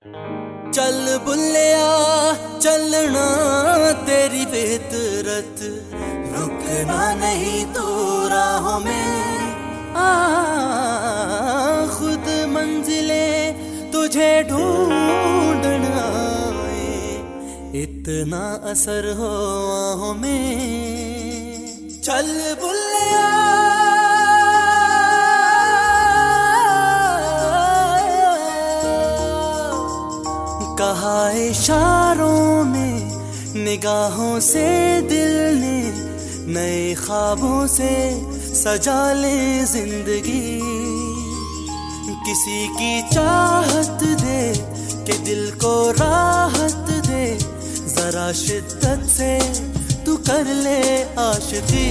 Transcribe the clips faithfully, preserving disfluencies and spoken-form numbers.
चल बुल्लिया चलना तेरी फितरत, रुकना नहीं तो राहों में आ, खुद मंजिले तुझे ढूंढना आए, इतना असर हो आहों में। चल बुल्लिया कहा इशारों में निगाहों से दिल ने, नए ख्वाबों से सजा ले जिंदगी। किसी की चाहत दे कि दिल को राहत दे, जरा शिद्दत से तू कर ले आशिकी।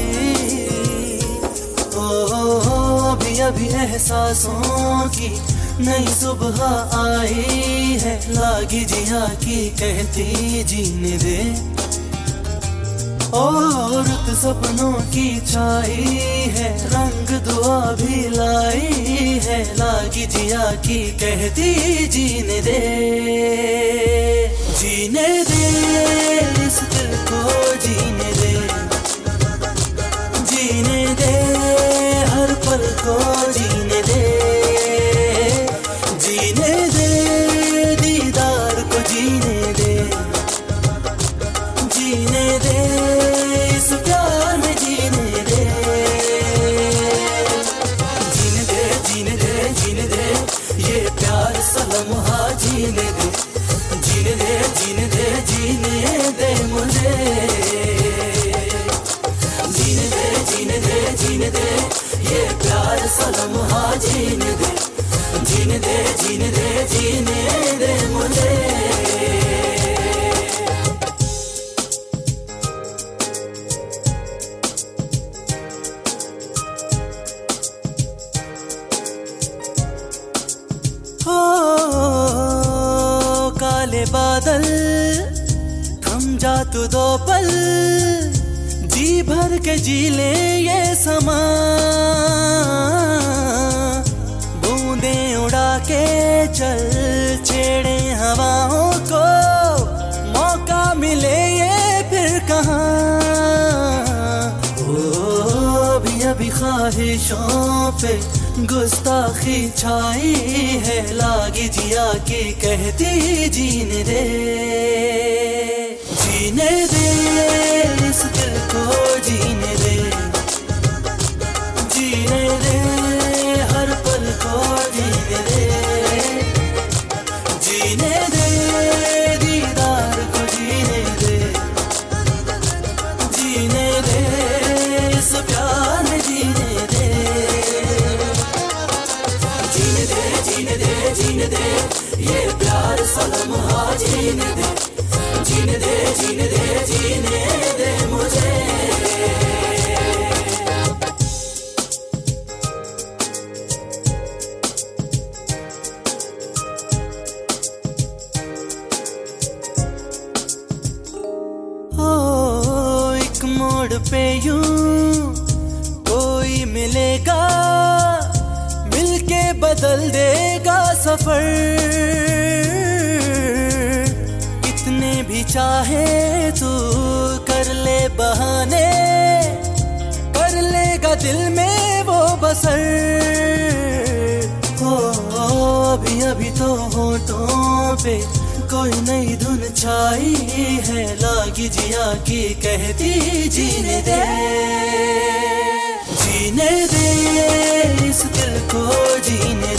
ओ, ओ, ओ अभी अभी एहसासों की नई सुबह आई है, लागी जिया की कहती जीने दे। और रुत सपनों की छाई है, रंग दुआ भी लाई है, लागी जिया की कहती जीने दे। जीने दे इस दिल को जीने दे, जीने दे हर पल को जीने दे, जीने दे दीदार को जीने दे, जीने दे इस प्यार में जीने दे। जीने दे जीने दे जीने दे ये प्यार सा लम्हा जीने दे, जीने दे जीने दे जीने दे मुझे। जीने दे जीने दे जीने दे ये प्यार सा लम्हा जीने दे, जीने दे जीने दे जीने दे मुझे। हो काले बादल थम जा तू दो पल, जी भर के जी ले ये समा। उड़ा के चल छेड़े हवाओं को, मौका मिले ये फिर कहाँ। ओ अभी अभी ख्वाहिशों पे गुस्ताखी छाई है, लागी जिया की कहती जीने दे। जीने दे इस दिल को जीने दे, जीने दे हर पल को जीने दे, जीने दे दीदार को जीने दे, जीने दे इस प्यार में जीने दे। जीने दे जीने दे जीने दे ये प्यार सा लम्हा जीने दे, जीने दे जीने दे जीने दे मुझे। मोड़ पे यूं कोई मिलेगा, मिलके बदल देगा सफर। कितने भी चाहे तू कर ले बहाने, कर लेगा दिल में वो बसर। हो अभी अभी तो होठों पे कोई नई धुन छाई है, लागी जिया की कहती जीने दे। जीने दे इस दिल को जीने